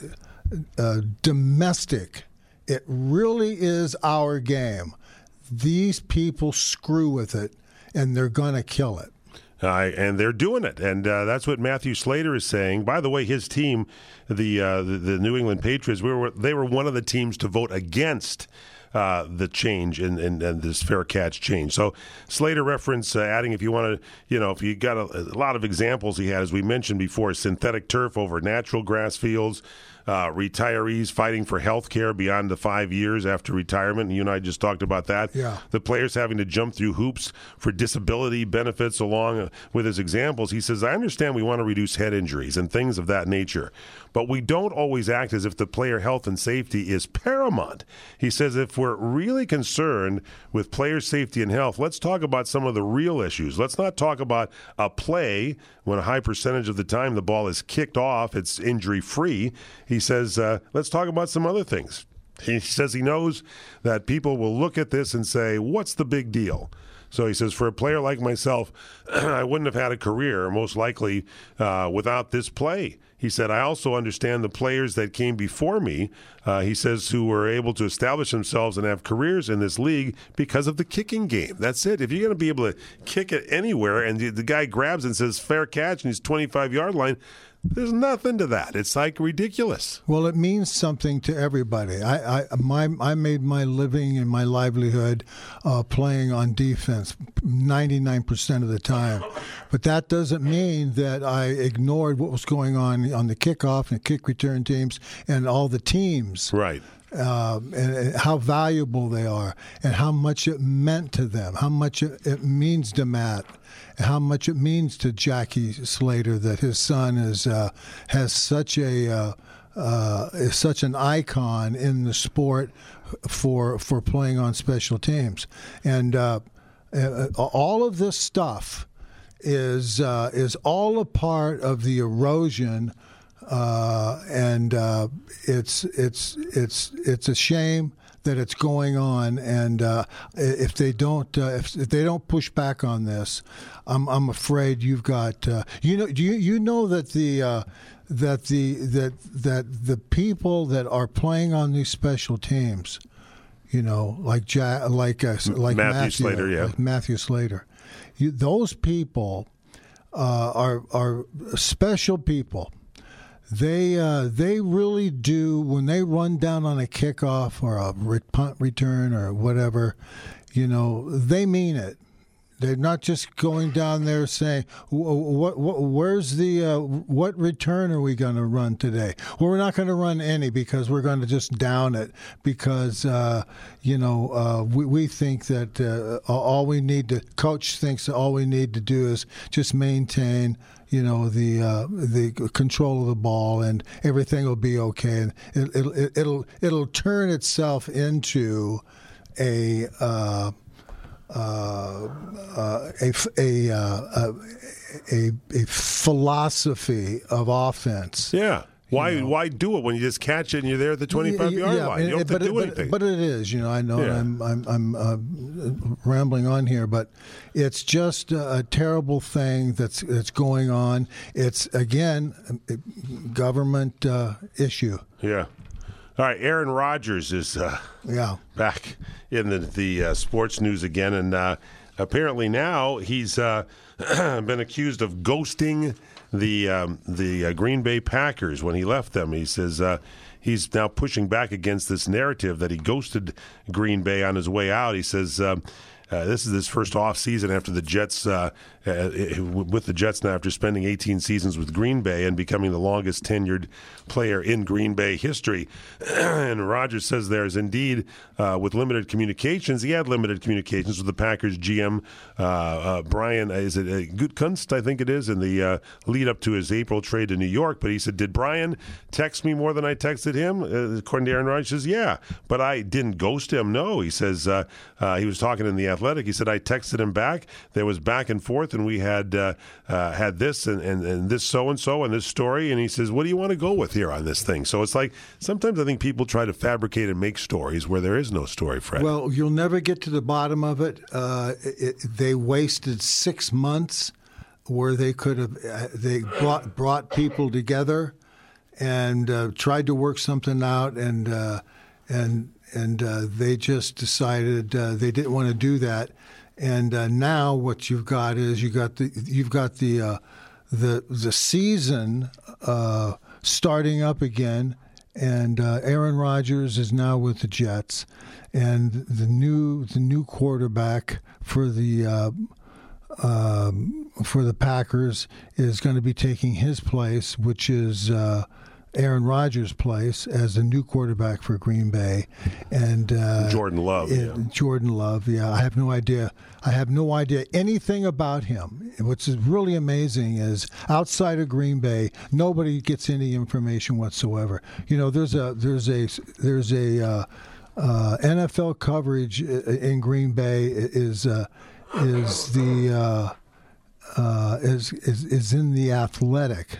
S12: domestic. It really is our game. These people screw with it, and they're going to kill it.
S3: And they're doing it, and that's what Matthew Slater is saying. By the way, his team, the New England Patriots, they were one of the teams to vote against the change and this fair catch change. So Slater reference adding, if you want to, if you got a lot of examples he had, as we mentioned before, synthetic turf over natural grass fields, retirees fighting for health care beyond the 5 years after retirement. And you and I just talked about that.
S12: Yeah.
S3: The players having to jump through hoops for disability benefits along with his examples. He says, I understand we want to reduce head injuries and things of that nature, but we don't always act as if the player health and safety is paramount. He says, if we're really concerned with player safety and health, let's talk about some of the real issues. Let's not talk about a play when a high percentage of the time the ball is kicked off, it's injury-free. He says, let's talk about some other things. He says he knows that people will look at this and say, what's the big deal? So he says, for a player like myself, I wouldn't have had a career, most likely, without this play. He said, I also understand the players that came before me, he says, who were able to establish themselves and have careers in this league because of the kicking game. That's it. If you're going to be able to kick it anywhere and the guy grabs and says fair catch and he's 25-yard line, there's nothing to that. It's like ridiculous.
S12: Well, it means something to everybody. I made my living and my livelihood playing on defense 99% of the time. But that doesn't mean that I ignored what was going on the kickoff and kick return teams and all the teams.
S3: Right.
S12: And how valuable they are and how much it meant to them, how much it means to Matt, and how much it means to Jackie Slater that his son is such an icon in the sport for playing on special teams. And all of this stuff is all a part of the erosion. And it's a shame that it's going on, and if they don't push back on this, I'm afraid you've got do you know that the people that are playing on these special teams like
S3: Matthew Slater, yeah.
S12: Like Matthew Slater. Those people are special people. They really do, when they run down on a kickoff or a punt return or whatever, they mean it. They're not just going down there saying, "Where's the what return are we going to run today?" Well, we're not going to run any because we're going to just down it because we think that all we need to coach thinks that all we need to do is just maintain the control of the ball and everything will be okay, and it'll turn itself into a philosophy of offense.
S3: Yeah. Why do it when you just catch it and you're there at the 25-yard line? You don't have to do anything.
S12: But it is, I know. Yeah. I'm rambling on here, but it's just a terrible thing that's going on. It's again a government issue.
S3: Yeah. All right, Aaron Rodgers is back in the sports news again, and apparently now he's been accused of ghosting the Green Bay Packers when he left them. He says he's now pushing back against this narrative that he ghosted Green Bay on his way out. He says this is his first off season after the Jets, with the Jets now after spending 18 seasons with Green Bay and becoming the longest tenured player in Green Bay history. And Rodgers says there's indeed, with limited communications, he had limited communications with the Packers GM, Brian, is it Gutekunst, I think it is, in the lead up to his April trade to New York. But he said, did Brian text me more than I texted him? According to Aaron Rodgers, says, yeah, but I didn't ghost him. No, he says, he was talking in The Athletic. He said, I texted him back. There was back and forth, and we had this and this so-and-so and this story. And he says, what do you want to go with here on this thing? So it's like sometimes I think people try to fabricate and make stories where there is no story, Fred.
S12: Well, you'll never get to the bottom of it. They wasted 6 months where they could have they brought people together and tried to work something out, and they just decided they didn't want to do that. And now what you've got is you've got the season starting up again, and Aaron Rodgers is now with the Jets, and the new quarterback for the Packers is going to be taking his place, which is Aaron Rodgers' place as the new quarterback for Green Bay, and
S3: Jordan Love.
S12: Jordan Love, yeah. I have no idea anything about him. What's really amazing is outside of Green Bay, nobody gets any information whatsoever. There's a NFL coverage in Green Bay is in the Athletic,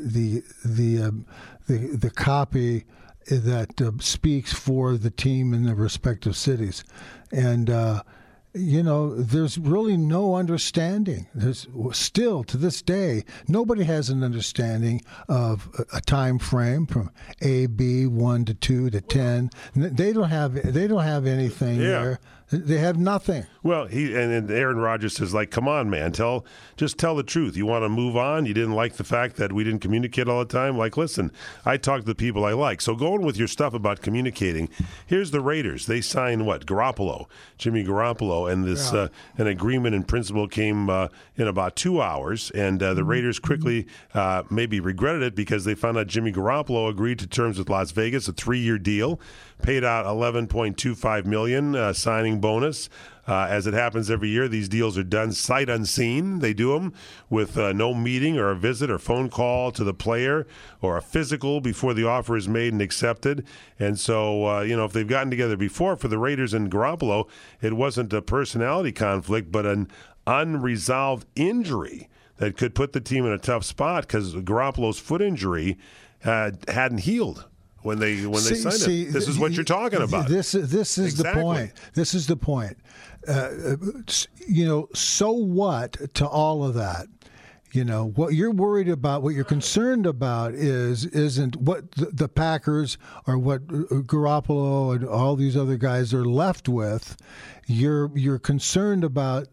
S12: the copy that speaks for the team in the respective cities, and there's really no understanding. There's still to this day nobody has an understanding of a time frame from A, B, 1 to 2 to 10. They don't have anything there. They have nothing.
S3: Well, and Aaron Rodgers says, come on, man, just tell the truth. You want to move on? You didn't like the fact that we didn't communicate all the time? Listen, I talk to the people I like. So going with your stuff about communicating, here's the Raiders. They signed Jimmy Garoppolo, and this an agreement in principle came in about 2 hours, and the Raiders quickly maybe regretted it because they found out Jimmy Garoppolo agreed to terms with Las Vegas, a 3-year deal, paid out $11.25 million signing bonus. As it happens every year, these deals are done sight unseen. They do them with no meeting or a visit or phone call to the player or a physical before the offer is made and accepted. And so, if they've gotten together before, for the Raiders and Garoppolo, it wasn't a personality conflict, but an unresolved injury that could put the team in a tough spot because Garoppolo's foot injury hadn't healed when they signed it. This is what you're talking about.
S12: This is exactly the point. This is the point. So what to all of that? You know, what you're worried about, what you're concerned about isn't what the Packers or what Garoppolo and all these other guys are left with. You're concerned about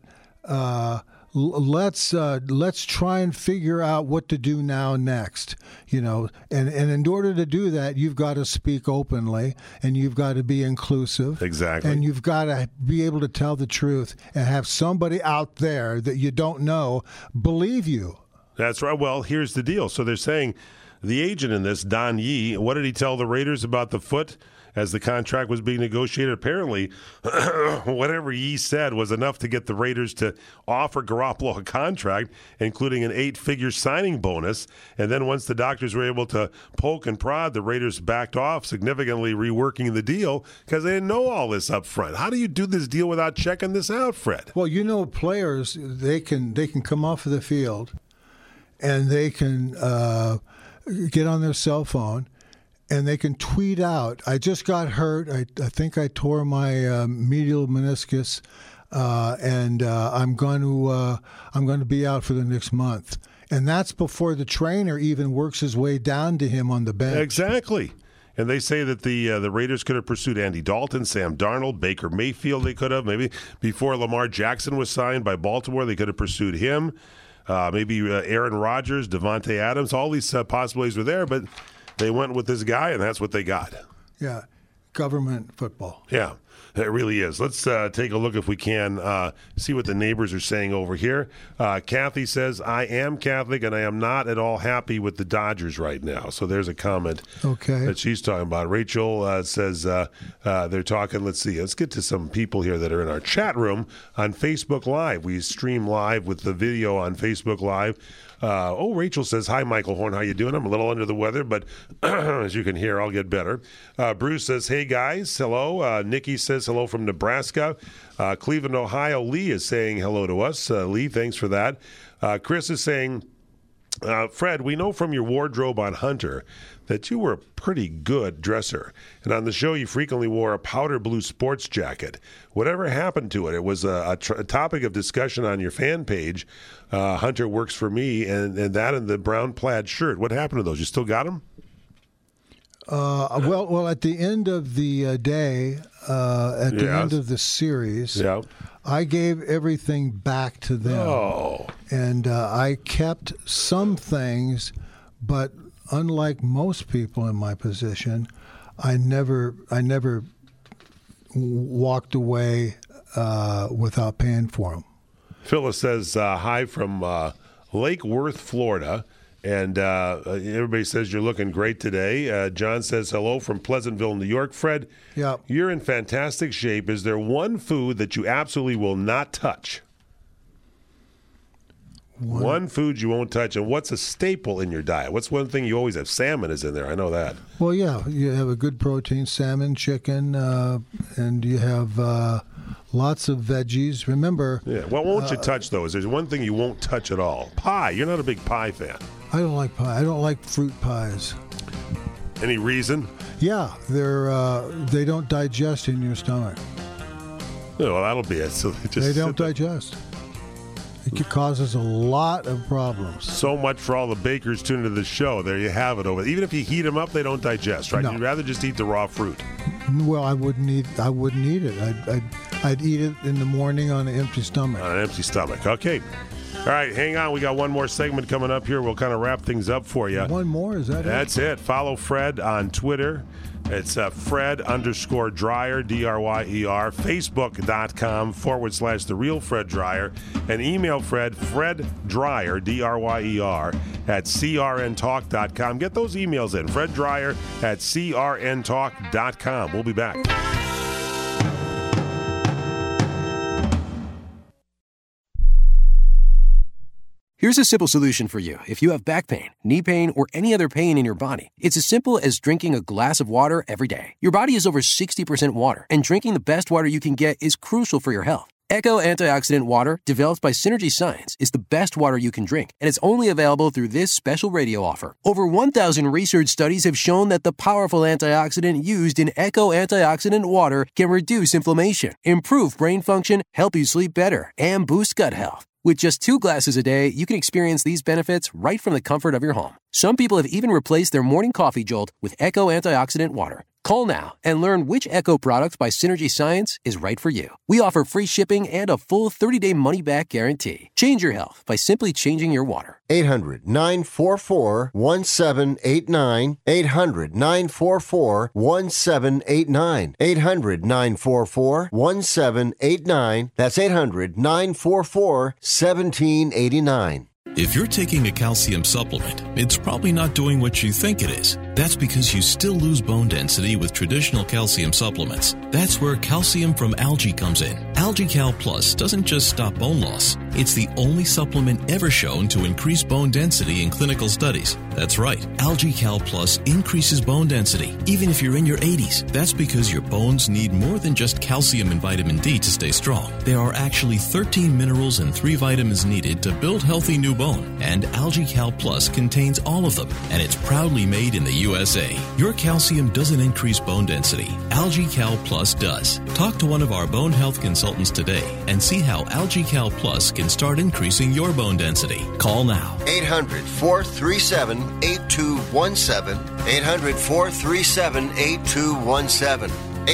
S12: let's try and figure out what to do next. You know, and in order to do that, you've got to speak openly and you've got to be inclusive.
S3: Exactly.
S12: And you've got to be able to tell the truth and have somebody out there that you don't know believe you.
S17: That's right. Well, here's the deal. So they're saying the agent in this, Don Yee, what did he tell the Raiders about the foot as the contract was being negotiated? Apparently, whatever Yee said was enough to get the Raiders to offer Garoppolo a contract, including an 8-figure signing bonus. And then once the doctors were able to poke and prod, the Raiders backed off, significantly reworking the deal because they didn't know all this up front. How do you do this deal without checking this out, Fred?
S12: Well, you know, players, they can come off of the field and they can get on their cell phone and they can tweet out, I just got hurt. I think I tore my medial meniscus, and I'm going to be out for the next month. And that's before the trainer even works his way down to him on the bench.
S17: Exactly. And they say that the Raiders could have pursued Andy Dalton, Sam Darnold, Baker Mayfield. They could have. Maybe before Lamar Jackson was signed by Baltimore, they could have pursued him. Maybe Aaron Rodgers, Devontae Adams. All these possibilities were there, but they went with this guy, and that's what they got.
S12: Yeah, government football.
S17: Yeah, it really is. Let's take a look if we can, see what the neighbors are saying over here. Kathy says, I am Catholic, and I am not at all happy with the Dodgers right now. So there's a comment that she's talking about. Rachel says they're talking, let's get to some people here that are in our chat room on Facebook Live. We stream live with the video on Facebook Live. Rachel says, hi, Michael Horn. How you doing? I'm a little under the weather, but as you can hear, I'll get better. Bruce says, hey, guys. Hello. Nikki says hello from Nebraska. Cleveland, Ohio. Lee is saying hello to us. Lee, thanks for that. Chris is saying, Fred, we know from your wardrobe on Hunter that you were a pretty good dresser. And on the show, you frequently wore a powder blue sports jacket. Whatever happened to it? It was a topic of discussion on your fan page. Hunter works for me, and that and the brown plaid shirt. What happened to those? You still got them?
S12: Well, at the end of the day, at the end of the series, I gave everything back to them. Oh. And I kept some things, but unlike most people in my position, I never walked away without paying for them.
S17: Phyllis says, hi from Lake Worth, Florida. And everybody says you're looking great today. John says hello from Pleasantville, New York. Fred, you're in fantastic shape. Is there one food that you absolutely will not touch? One food you won't touch. And what's a staple in your diet? What's one thing you always have? Salmon is in there. I know that.
S12: Well, yeah. You have a good protein, salmon, chicken, and you have lots of veggies. Remember.
S17: Yeah. What won't you touch, though? Is there one thing you won't touch at all? Pie. You're not a big pie fan.
S12: I don't like pie. I don't like fruit pies.
S17: Any reason?
S12: Yeah. They don't digest in your stomach.
S17: Well, that'll be it. So
S12: they don't digest. It causes a lot of problems.
S17: So much for all the bakers tuned into the show. There you have it. Even if you heat them up, they don't digest, right? No. You'd rather just eat the raw fruit.
S12: Well, I wouldn't eat it. I'd eat it in the morning on an empty stomach.
S17: On an empty stomach. Okay. All right, hang on. We got one more segment coming up here. We'll kind of wrap things up for you.
S12: One more? Is that it?
S17: That's it. Follow Fred on Twitter. It's Fred_Dryer, D-R-Y-E-R, Facebook.com/The Real Fred Dryer, and email Fred, FredDryer, D-R-Y-E-R, @CRNTalk.com. Get those emails in, Fred Dryer @CRNTalk.com. We'll be back.
S18: Here's a simple solution for you if you have back pain, knee pain, or any other pain in your body. It's as simple as drinking a glass of water every day. Your body is over 60% water, and drinking the best water you can get is crucial for your health. Echo Antioxidant Water, developed by Synergy Science, is the best water you can drink, and it's only available through this special radio offer. Over 1,000 research studies have shown that the powerful antioxidant used in Echo Antioxidant Water can reduce inflammation, improve brain function, help you sleep better, and boost gut health. With just 2 glasses a day, you can experience these benefits right from the comfort of your home. Some people have even replaced their morning coffee jolt with Echo antioxidant water. Call now and learn which Echo product by Synergy Science is right for you. We offer free shipping and a full 30-day money-back guarantee. Change your health by simply changing your water.
S2: 800-944-1789. 800-944-1789. 800-944-1789. That's 800-944-1789.
S19: If you're taking a calcium supplement, it's probably not doing what you think it is. That's because you still lose bone density with traditional calcium supplements. That's where calcium from algae comes in. AlgaeCal Plus doesn't just stop bone loss. It's the only supplement ever shown to increase bone density in clinical studies. That's right. AlgaeCal Plus increases bone density, even if you're in your 80s. That's because your bones need more than just calcium and vitamin D to stay strong. There are actually 13 minerals and 3 vitamins needed to build healthy new bone. And AlgaeCal Plus contains all of them, and it's proudly made in the USA. Your calcium doesn't increase bone density. AlgaeCal Plus does. Talk to one of our bone health consultants today and see how AlgaeCal Plus can start increasing your bone density. Call now.
S2: 800-437-8217. 800-437-8217.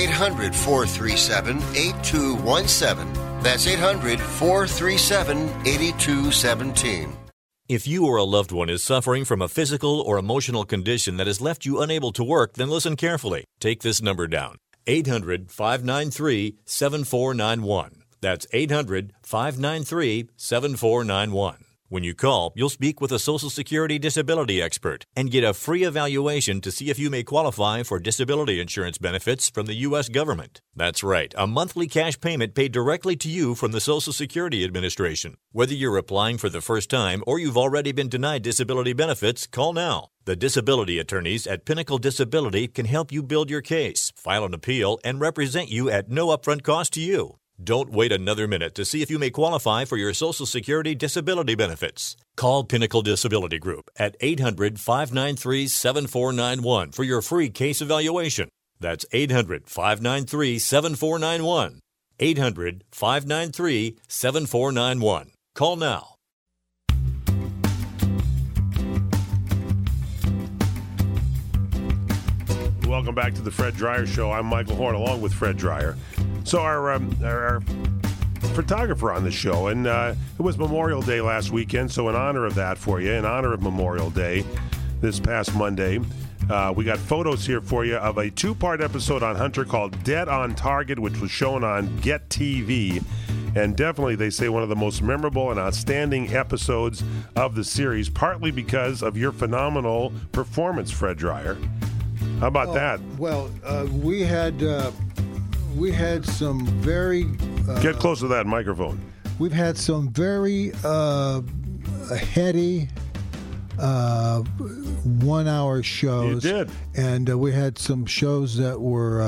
S2: 800-437-8217. That's 800-437-8217.
S20: If you or a loved one is suffering from a physical or emotional condition that has left you unable to work, then listen carefully. Take this number down. 800-593-7491. That's 800-593-7491. When you call, you'll speak with a Social Security disability expert and get a free evaluation to see if you may qualify for disability insurance benefits from the U.S. government. That's right, a monthly cash payment paid directly to you from the Social Security Administration. Whether you're applying for the first time or you've already been denied disability benefits, call now. The disability attorneys at Pinnacle Disability can help you build your case, file an appeal, and represent you at no upfront cost to you. Don't wait another minute to see if you may qualify for your Social Security disability benefits. Call Pinnacle Disability Group at 800-593-7491 for your free case evaluation. That's 800-593-7491. 800-593-7491. Call now.
S17: Welcome back to the Fred Dreyer Show. I'm Michael Horn, along with Fred Dreyer. So our photographer on the show, and it was Memorial Day last weekend, so in honor of that for you, in honor of Memorial Day this past Monday, we got photos here for you of a 2-part episode on Hunter called Dead on Target, which was shown on Get TV. And definitely, they say, one of the most memorable and outstanding episodes of the series, partly because of your phenomenal performance, Fred Dreyer. How about that?
S12: Well, we had some very...
S17: Get close to that microphone.
S12: We've had some very heady 1-hour shows.
S17: You did.
S12: And we had some shows that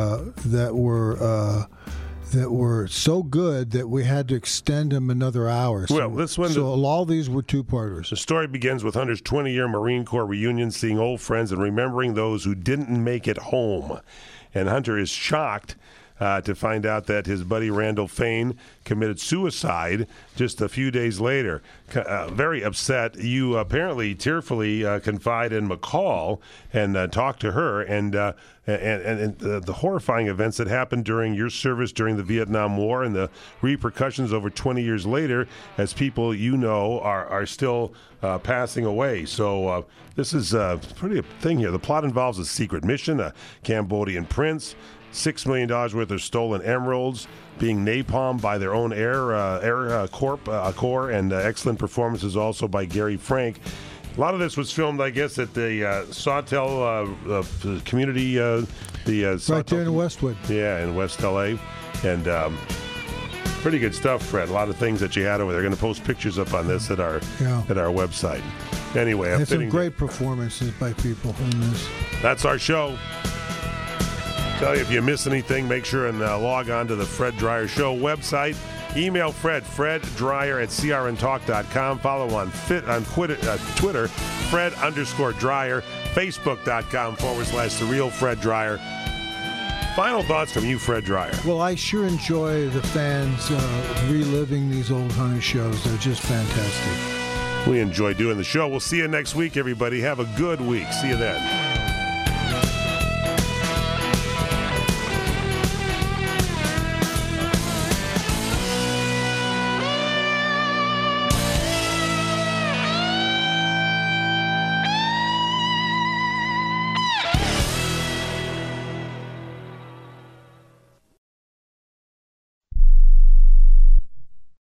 S12: were so good that we had to extend them another hour.
S17: Well, this one...
S12: So all these were 2-parters.
S17: The story begins with Hunter's 20-year Marine Corps reunion, seeing old friends and remembering those who didn't make it home. And Hunter is shocked to find out that his buddy Randall Fain committed suicide just a few days later. Very upset. You apparently tearfully confide in McCall and talk to her, and the horrifying events that happened during your service during the Vietnam War and the repercussions over 20 years later as people you know are still passing away. So this is a pretty thing here. The plot involves a secret mission, a Cambodian prince, $6 million worth of stolen emeralds, being napalmed by their own Air Corps, and excellent performances also by Gary Frank. A lot of this was filmed, I guess, at the Sawtell community. Right
S12: there in Westwood.
S17: Yeah, in West L.A. And pretty good stuff, Fred. A lot of things that you had over there. They're going to post pictures up on this at our website. Anyway,
S12: and some great performances by people in this.
S17: That's our show. Tell you, if you miss anything, make sure and log on to the Fred Dreyer Show website. Email Fred Dreyer@crntalk.com. Follow on Twitter, Fred_Dreyer. Facebook.com/The Real Fred Dreyer.
S3: Final thoughts from you, Fred Dreyer.
S12: Well, I sure enjoy the fans reliving these old hunting shows. They're just fantastic.
S3: We enjoy doing the show. We'll see you next week, everybody. Have a good week. See you then.